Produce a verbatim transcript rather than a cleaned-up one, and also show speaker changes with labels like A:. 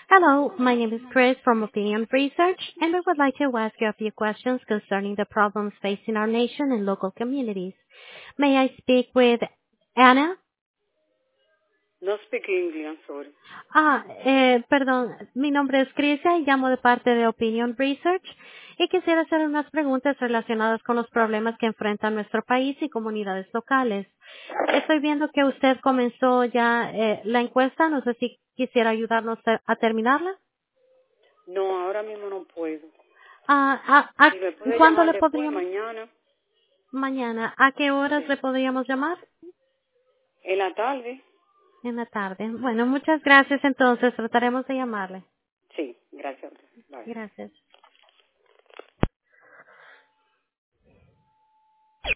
A: Hello, my name is Chris from Opinion Research, and we would like to ask you a few questions concerning the problems facing our nation and local communities. May I speak with Anna?
B: No speak English, I'm sorry.
A: Ah, eh, perdón, mi nombre es Crisia y llamo de parte de Opinion Research y quisiera hacer unas preguntas relacionadas con los problemas que enfrenta nuestro país y comunidades locales. Estoy viendo que usted comenzó ya eh, la encuesta, no sé si quisiera ayudarnos a, a terminarla.
B: No, ahora mismo no puedo.
A: Ah, ah, ah,
B: Si me puede
A: ¿Cuándo
B: llamar
A: le
B: después,
A: podríamos?
B: mañana,
A: Mañana. ¿A qué horas
B: sí.
A: le podríamos llamar?
B: En la tarde,
A: En la tarde. Bueno, muchas gracias entonces. Trataremos de llamarle.
B: sí, gracias. Bye.
A: Gracias.